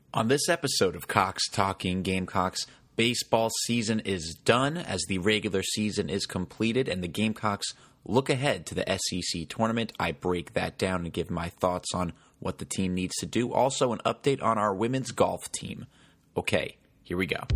On this episode of Cox Talking Gamecocks, baseball season is done as the regular season is completed and the Gamecocks look ahead to the SEC tournament. I break that down and give my thoughts on what the team needs to do. Also, an update on our women's golf team. Okay, here we go.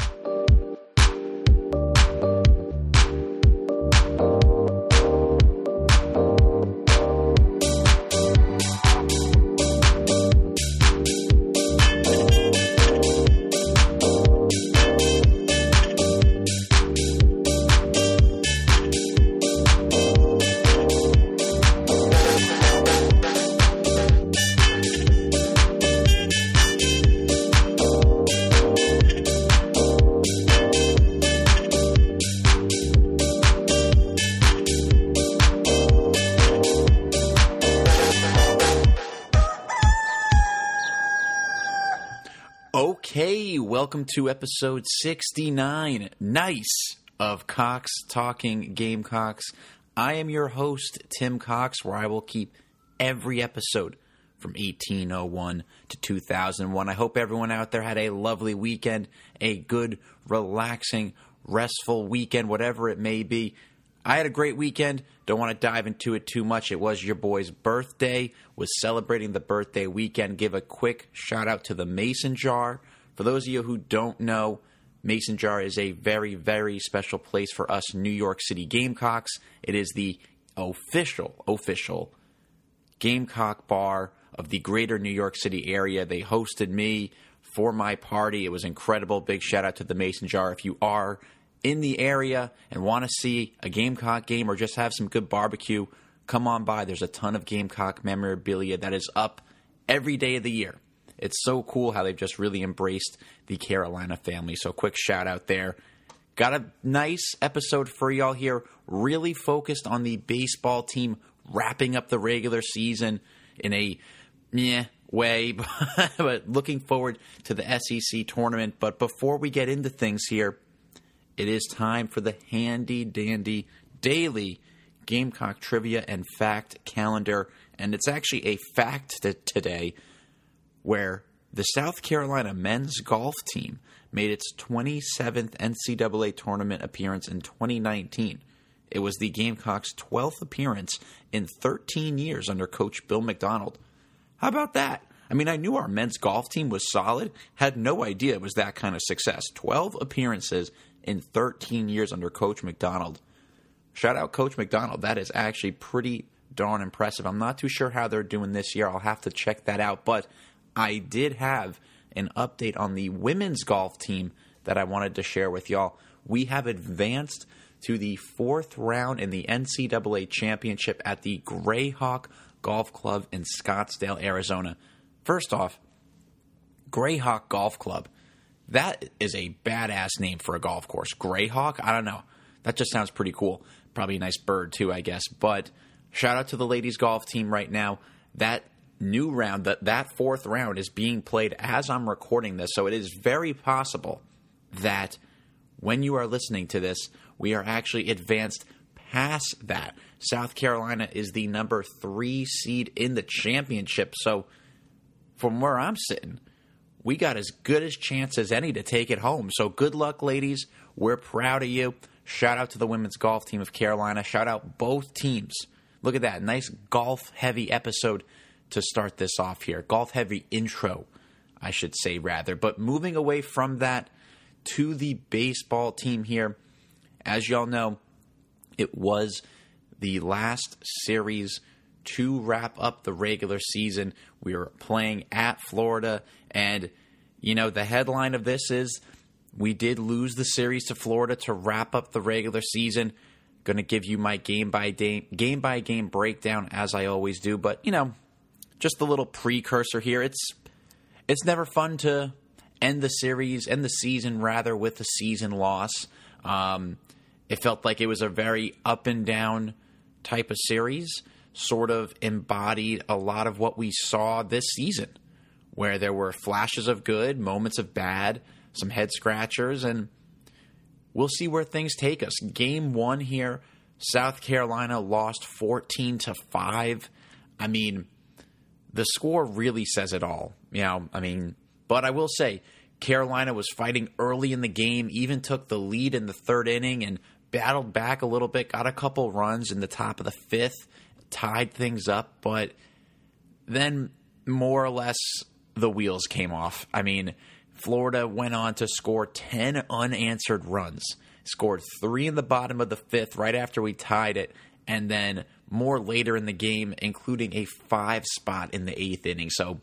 Okay, welcome to episode 69, nice, of Cox Talking Gamecocks. I am your host, Tim Cox, where I will keep every episode from 1801 to 2001. I hope everyone out there had a lovely weekend, a good, relaxing, restful weekend, whatever it may be. I had a great weekend. Don't want to dive into it too much. It was your boy's birthday. Was celebrating the birthday weekend. Give a quick shout out to the Mason Jar. For those of you who don't know, Mason Jar is a very, very special place for us New York City Gamecocks. It is the official Gamecock bar of the greater New York City area. They hosted me for my party. It was incredible. Big shout out to the Mason Jar. If you are in the area and want to see a Gamecock game or just have some good barbecue, come on by. There's a ton of Gamecock memorabilia that is up every day of the year. It's so cool how they've just really embraced the Carolina family. So quick shout out there. Got a nice episode for y'all here, really focused on the baseball team wrapping up the regular season in a way, but looking forward to the SEC tournament. But before we get into things here, it is time for the handy-dandy daily Gamecock trivia and fact calendar. And it's actually a fact today where the South Carolina men's golf team made its 27th NCAA tournament appearance in 2019. It was the Gamecocks' 12th appearance in 13 years under Coach Bill McDonald. How about that? I mean, I knew our men's golf team was solid, had no idea it was that kind of success. 12 appearances in 13 years under Coach McDonald. Shout out Coach McDonald. That is actually pretty darn impressive. I'm not too sure how they're doing this year. I'll have to check that out. But I did have an update on the women's golf team that I wanted to share with y'all. We have advanced to the fourth round in the NCAA championship at the Grayhawk Golf Club in Scottsdale, Arizona. First off, Grayhawk Golf Club. That is a badass name for a golf course. Grayhawk? I don't know. That just sounds pretty cool. Probably a nice bird too, I guess. But shout out to the ladies golf team right now. That new round, that fourth round is being played as I'm recording this. So it is very possible that when you are listening to this, we are actually advanced past that. South Carolina is the number 3 seed in the championship. So from where I'm sitting, we got as good a chance as any to take it home. So good luck, ladies. We're proud of you. Shout out to the women's golf team of Carolina. Shout out both teams. Look at that. Nice golf-heavy episode to start this off here. Golf-heavy intro, I should say, rather. But moving away from that to the baseball team here, as y'all know, it was the last series to wrap up the regular season. We were playing at Florida, and, you know, the headline of this is we did lose the series to Florida to wrap up the regular season. Going to give you my game-by-game breakdown, as I always do. But, you know, just a little precursor here. It's never fun to end the season rather, with a season loss. It felt like it was a very up and down type of series, sort of embodied a lot of what we saw this season, where there were flashes of good, moments of bad, some head scratchers, and we'll see where things take us. Game 1 here, South Carolina lost 14-5. I mean, the score really says it all. You know, I mean, But I will say, Carolina was fighting early in the game, even took the lead in the third inning and battled back a little bit, got a couple runs in the top of the fifth, tied things up, but then more or less the wheels came off. I mean, Florida went on to score 10 unanswered runs, scored 3 in the bottom of the fifth right after we tied it, and then more later in the game, including a 5 spot in the 8th inning. So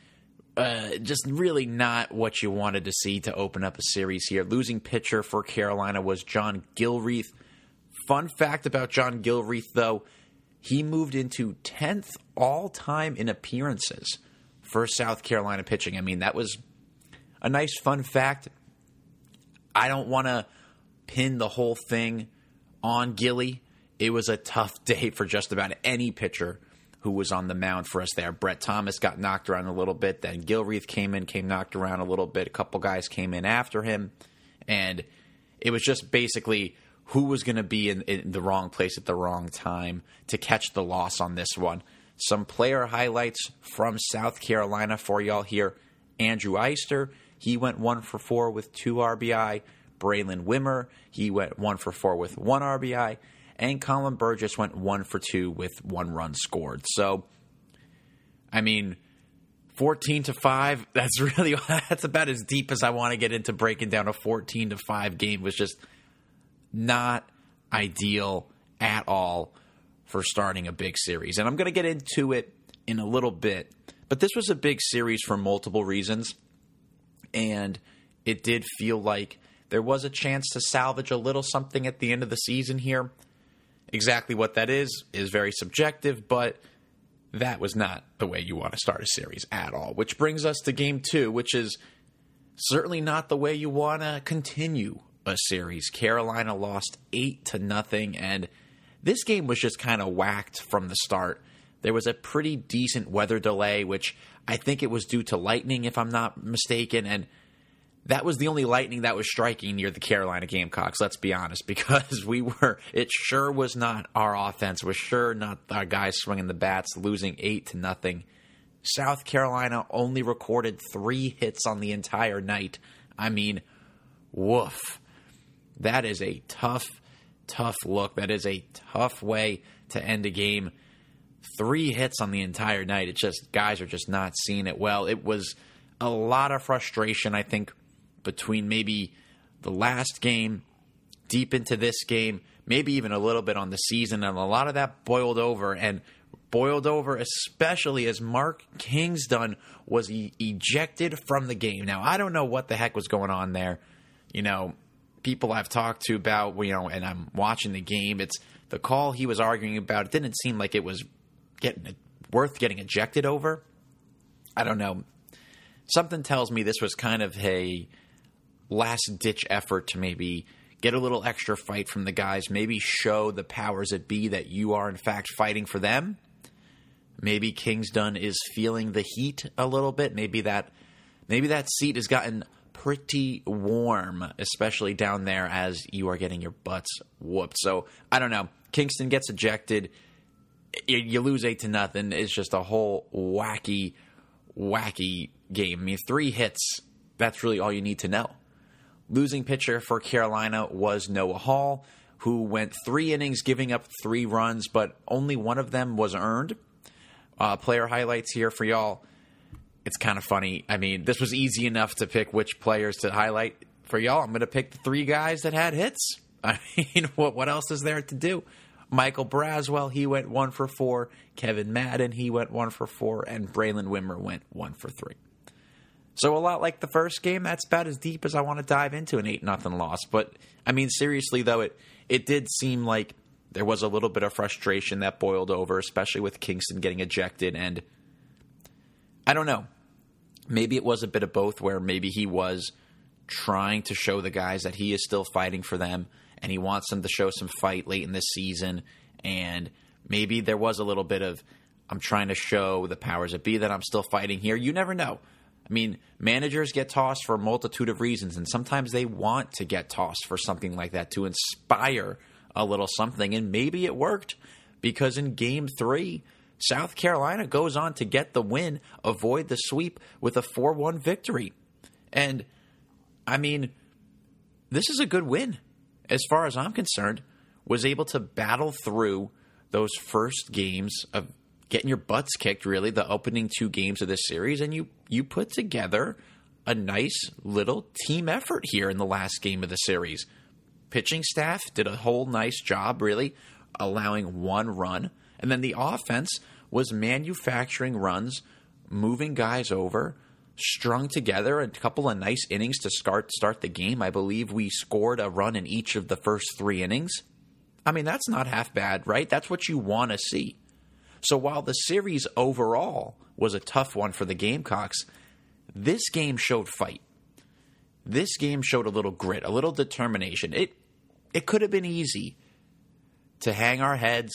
just really not what you wanted to see to open up a series here. Losing pitcher for Carolina was John Gilreath. Fun fact about John Gilreath, though, he moved into 10th all-time in appearances for South Carolina pitching. I mean, that was a nice fun fact. I don't want to pin the whole thing on Gilly. It was a tough day for just about any pitcher who was on the mound for us there. Brett Thomas got knocked around a little bit. Then Gilreath came knocked around a little bit. A couple guys came in after him. And it was just basically who was going to be in the wrong place at the wrong time to catch the loss on this one. Some player highlights from South Carolina for y'all here. Andrew Eyster, he went 1 for 4 with 2 RBI. Braylon Wimmer, he went 1 for 4 with 1 RBI. And Colin Burgess went 1 for 2 with 1 run scored. So, I mean, 14-5, that's about as deep as I want to get into breaking down a 14-5 game. Was just not ideal at all for starting a big series. And I'm going to get into it in a little bit. But this was a big series for multiple reasons. And it did feel like there was a chance to salvage a little something at the end of the season here. Exactly what that is very subjective, but that was not the way you want to start a series at all. Which brings us to Game 2, which is certainly not the way you want to continue a series. Carolina lost 8-0, and this game was just kind of whacked from the start. There was a pretty decent weather delay, which I think it was due to lightning, if I'm not mistaken, and that was the only lightning that was striking near the Carolina Gamecocks, let's be honest, because it sure was not our offense, was sure not our guys swinging the bats, losing 8-0. South Carolina only recorded 3 hits on the entire night. I mean, woof. That is a tough look. That is a tough way to end a game. 3 hits on the entire night. It's just, guys are just not seeing it well. It was a lot of frustration, I think, between maybe the last game, deep into this game, maybe even a little bit on the season, and a lot of that boiled over especially as Mark Kingston was ejected from the game. Now, I don't know what the heck was going on there. You know, people I've talked to about, and I'm watching the game, it's the call he was arguing about. It didn't seem like it was worth getting ejected over. I don't know. Something tells me this was kind of a last-ditch effort to maybe get a little extra fight from the guys, maybe show the powers that be that you are, in fact, fighting for them. Maybe Kingston is feeling the heat a little bit. Maybe that seat has gotten pretty warm, especially down there as you are getting your butts whooped. So, I don't know. Kingston gets ejected. You lose 8-0. It's just a whole wacky game. I mean, 3 hits, that's really all you need to know. Losing pitcher for Carolina was Noah Hall, who went 3 innings, giving up 3 runs, but only one of them was earned. Player highlights here for y'all. It's kind of funny. I mean, this was easy enough to pick which players to highlight for y'all. I'm going to pick the 3 guys that had hits. I mean, what else is there to do? Michael Braswell, he went 1 for 4. Kevin Madden, he went 1 for 4. And Braylon Wimmer went 1 for 3. So a lot like the first game, that's about as deep as I want to dive into an 8-0 loss. But, I mean, seriously, though, it did seem like there was a little bit of frustration that boiled over, especially with Kingston getting ejected. And I don't know. Maybe it was a bit of both, where maybe he was trying to show the guys that he is still fighting for them, and he wants them to show some fight late in this season. And maybe there was a little bit of, I'm trying to show the powers that be that I'm still fighting here. You never know. I mean, managers get tossed for a multitude of reasons, and sometimes they want to get tossed for something like that to inspire a little something. And maybe it worked, because in Game 3, South Carolina goes on to get the win, avoid the sweep with a 4-1 victory. And, I mean, this is a good win. As far as I'm concerned, was able to battle through those first games of getting your butts kicked, really, the opening 2 games of this series, and you put together a nice little team effort here in the last game of the series. Pitching staff did a whole nice job, really, allowing 1 run. And then the offense was manufacturing runs, moving guys over, strung together a couple of nice innings to start the game. I believe we scored a run in each of the first 3 innings. I mean, that's not half bad, right? That's what you want to see. So while the series overall was a tough one for the Gamecocks, this game showed fight. This game showed a little grit, a little determination. It could have been easy to hang our heads,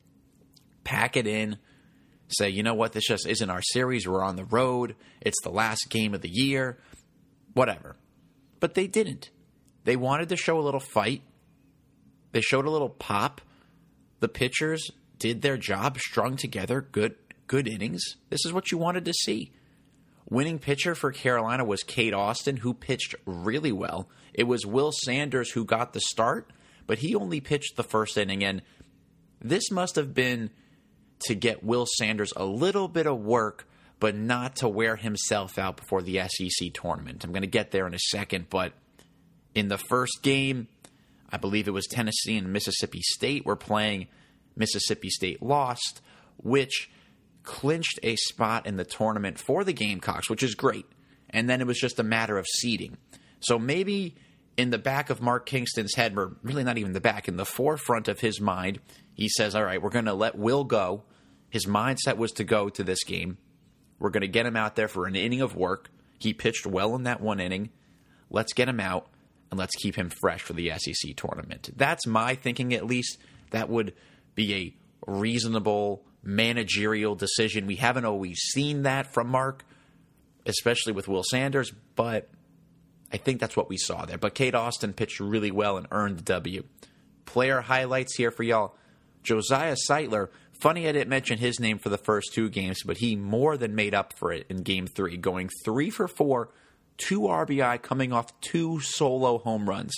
pack it in, say, you know what, this just isn't our series. We're on the road. It's the last game of the year. Whatever. But they didn't. They wanted to show a little fight. They showed a little pop. The pitchers did their job, strung together, good innings. This is what you wanted to see. Winning pitcher for Carolina was Cade Austin, who pitched really well. It was Will Sanders who got the start, but he only pitched the first inning, and this must have been to get Will Sanders a little bit of work, but not to wear himself out before the SEC tournament. I'm going to get there in a second, but in the first game, I believe it was Tennessee and Mississippi State were playing. Mississippi State lost, which clinched a spot in the tournament for the Gamecocks, which is great. And then it was just a matter of seeding. So maybe in the back of Mark Kingston's head, or really not even the back, in the forefront of his mind, he says, all right, we're going to let Will go. His mindset was to go to this game. We're going to get him out there for an inning of work. He pitched well in that 1 inning. Let's get him out, and let's keep him fresh for the SEC tournament. That's my thinking, at least. That would be a reasonable managerial decision. We haven't always seen that from Mark, especially with Will Sanders, but I think that's what we saw there. But Cade Austin pitched really well and earned the W. Player highlights here for y'all. Josiah Seitler, funny I didn't mention his name for the first 2 games, but he more than made up for it in Game 3, going 3 for 4, 2 RBI, coming off 2 solo home runs.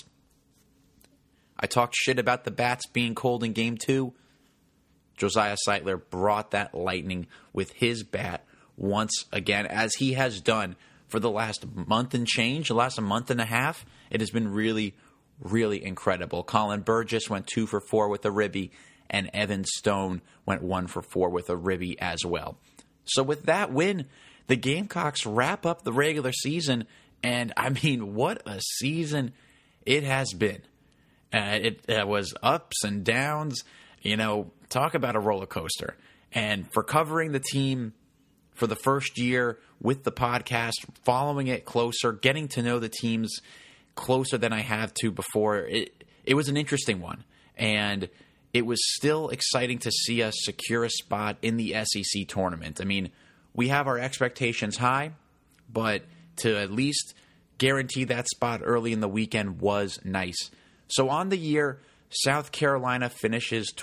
I talked shit about the bats being cold in Game 2. Josiah Seitler brought that lightning with his bat once again, as he has done for the last month and change, the last month and a half. It has been really, really incredible. Colin Burgess went 2 for 4 with a ribby, and Evan Stone went 1 for 4 with a ribby as well. So with that win, the Gamecocks wrap up the regular season, and I mean, what a season it has been. It was ups and downs. You know, talk about a roller coaster. And for covering the team for the first year with the podcast, following it closer, getting to know the teams closer than I have to before, it was an interesting one. And it was still exciting to see us secure a spot in the SEC tournament. I mean, we have our expectations high, but to at least guarantee that spot early in the weekend was nice. So on the year, South Carolina finishes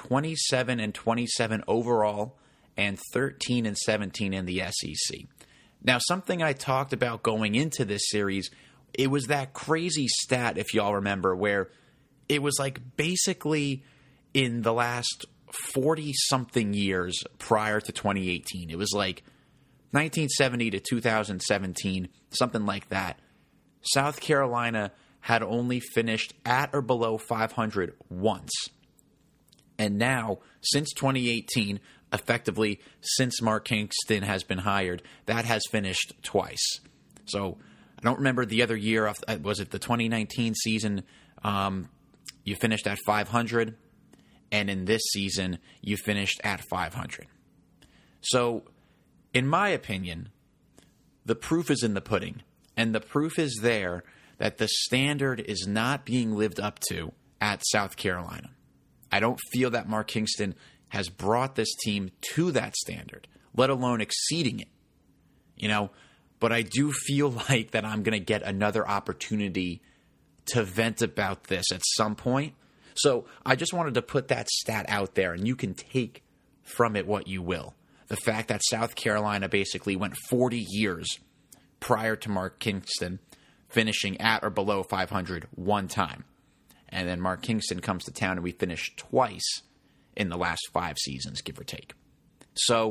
27-27 overall and 13-17 in the SEC. Now, something I talked about going into this series, it was that crazy stat, if y'all remember, where it was like basically in the last 40-something years prior to 2018. It was like 1970 to 2017, something like that. South Carolina had only finished at or below 500 once. And now, since 2018, effectively since Mark Kingston has been hired, that has finished twice. So I don't remember the other year. Was it the 2019 season? You finished at 500, and in this season, you finished at 500. So, in my opinion, the proof is in the pudding. And the proof is there that the standard is not being lived up to at South Carolina. I don't feel that Mark Kingston has brought this team to that standard, let alone exceeding it. You know, but I do feel like that I'm going to get another opportunity to vent about this at some point. So I just wanted to put that stat out there, and you can take from it what you will. the fact that South Carolina basically went 40 years prior to Mark Kingston finishing at or below 500 one time. And then Mark Kingston comes to town and we finished twice in the last 5 seasons, give or take. So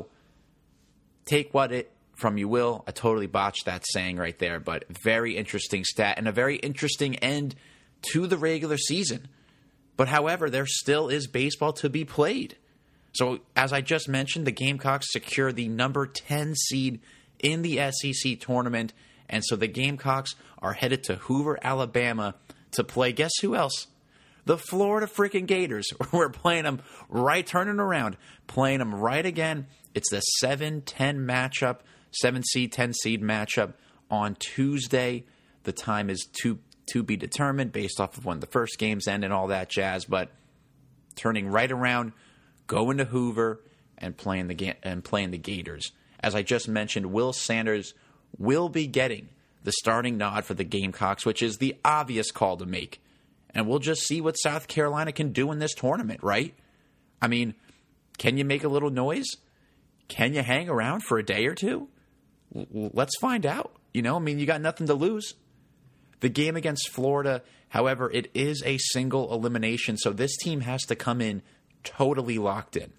take what it from you will. I totally botched that saying right there, but very interesting stat and a very interesting end to the regular season. But however, there still is baseball to be played. So as I just mentioned, the Gamecocks secure the number 10 seed in the SEC tournament. And so the Gamecocks are headed to Hoover, Alabama to play, guess who else? The Florida freaking Gators. We're playing them right, turning around, playing them right again. It's the 7-10 matchup, 7 seed, 10 seed matchup on Tuesday. The time is to be determined based off of when the first games end and all that jazz. But turning right around, going to Hoover and playing the Gators. As I just mentioned, Will Sanders will be getting the starting nod for the Gamecocks, which is the obvious call to make. And we'll just see what South Carolina can do in this tournament, right? I mean, can you make a little noise? Can you hang around for a day or two? Let's find out. You got nothing to lose. The game against Florida, however, it is a single elimination, so this team has to come in totally locked in.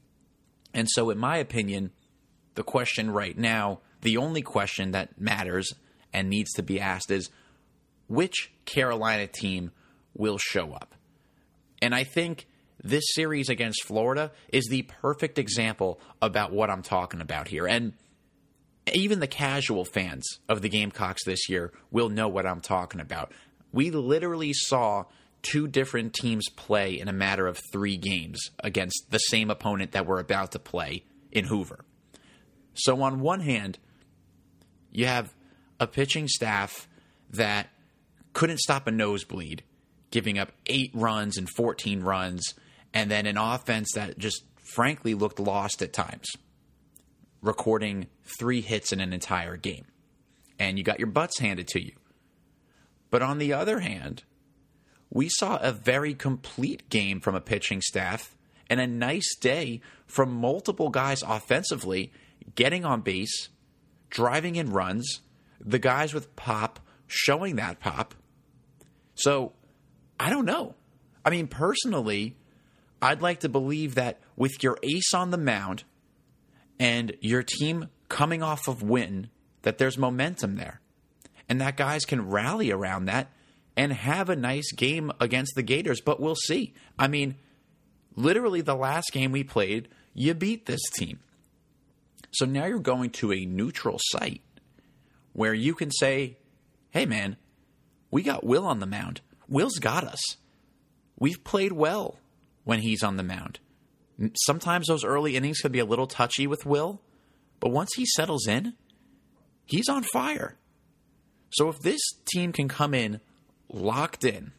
And so, in my opinion, the question right now, the only question that matters and needs to be asked is, which Carolina team will show up? And I think this series against Florida is the perfect example about what I'm talking about here. And even the casual fans of the Gamecocks this year will know what I'm talking about. We literally saw 2 different teams play in a matter of 3 games against the same opponent that we're about to play in Hoover. So on one hand, you have a pitching staff that couldn't stop a nosebleed, giving up 8 runs and 14 runs, and then an offense that just frankly looked lost at times, recording 3 hits in an entire game. And you got your butts handed to you. But on the other hand, we saw a very complete game from a pitching staff and a nice day from multiple guys offensively getting on base, driving in runs, the guys with pop showing that pop. So, I don't know. I mean, personally, I'd like to believe that with your ace on the mound and your team coming off of win, that there's momentum there. And that guys can rally around that and have a nice game against the Gators. But we'll see. I mean, literally the last game we played, you beat this team. So now you're going to a neutral site where you can say, hey, man, we got Will on the mound. Will's got us. We've played well when he's on the mound. Sometimes those early innings could be a little touchy with Will, but once he settles in, he's on fire. So if this team can come in locked in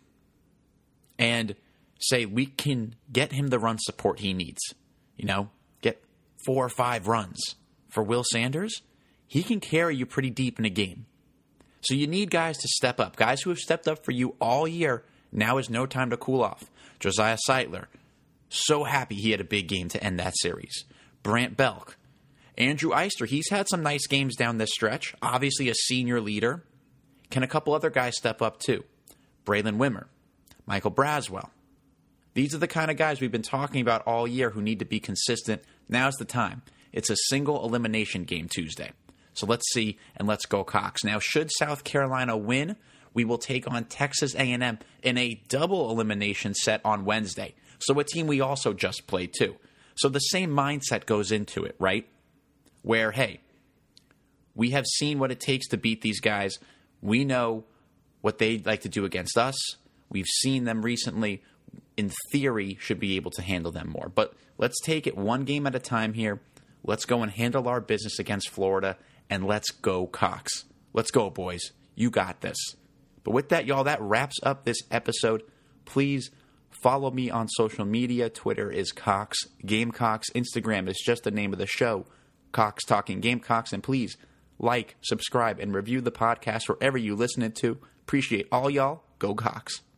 and say we can get him the run support he needs, get 4 or 5 runs for Will Sanders, he can carry you pretty deep in a game. So you need guys to step up. Guys who have stepped up for you all year. Now is no time to cool off. Josiah Seitler, so happy he had a big game to end that series. Brant Belk. Andrew Eister, he's had some nice games down this stretch. Obviously a senior leader. Can a couple other guys step up too? Braylon Wimmer. Michael Braswell. These are the kind of guys we've been talking about all year who need to be consistent. Now's the time. It's a single elimination game Tuesday. So let's see, and let's go Cox. Now, should South Carolina win, we will take on Texas A&M in a double elimination set on Wednesday. So a team we also just played too. So the same mindset goes into it, right? Where, hey, we have seen what it takes to beat these guys. We know what they like to do against us. We've seen them recently. In theory, should be able to handle them more. But let's take it one game at a time here. Let's go and handle our business against Florida, and let's go Cox. Let's go, boys. You got this. But with that, y'all, that wraps up this episode. Please follow me on social media. Twitter is Cox Gamecocks. Instagram is just the name of the show, Cox Talking Gamecocks. And please like, subscribe, and review the podcast wherever you listen it to. Appreciate all y'all. Go Cox.